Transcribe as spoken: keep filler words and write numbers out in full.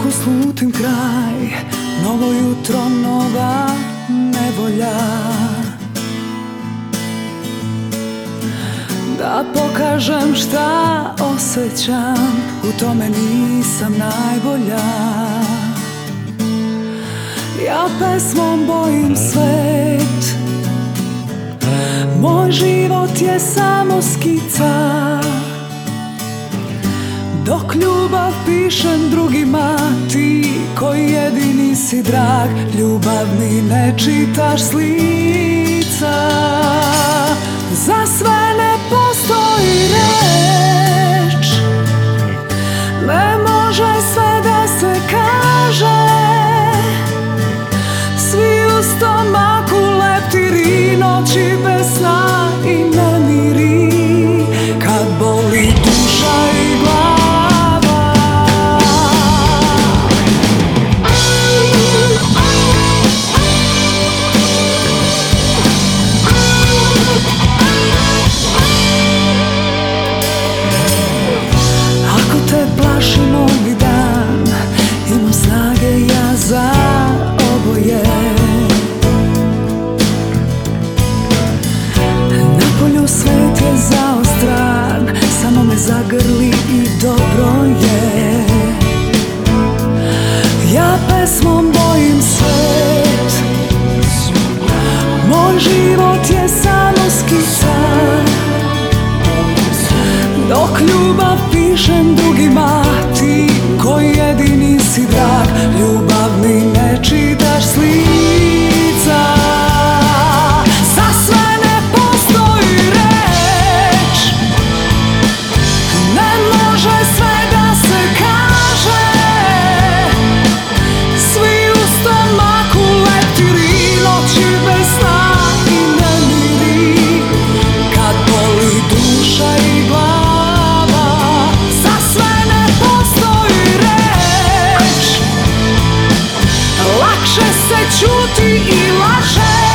Ako slutim kraj, novo jutro, nova nevolja, da pokažem šta osjećam, u tome nisam najbolja. Ja pesmom bojim svet, moj život je samo skica, dok ljubav pišem drugima, ti koji jedini si drag, ljubavni ne čitaš s lica. Za sve ne postoji reč, ne može sve da se kaže, svi u stomaku leptiri, noći bez sna i nemiri, kad boli duša i glava. Plaši novi dan, imam snage ja za oboje. Napolju svet je zaostran, samo me zagrli i dobro je. Ja pesmom bojim svet, moj život je samo skica, dok ljubav pišem drugima, ti koji jedini si drag, ljubavni ne čitaš s lica. Za sve ne postoji reč, ne može sve da se kaže, svi u stomaku leptiri, noći bez sna i nemiri, kad boli duša i glava. Lakše se čuti i laže,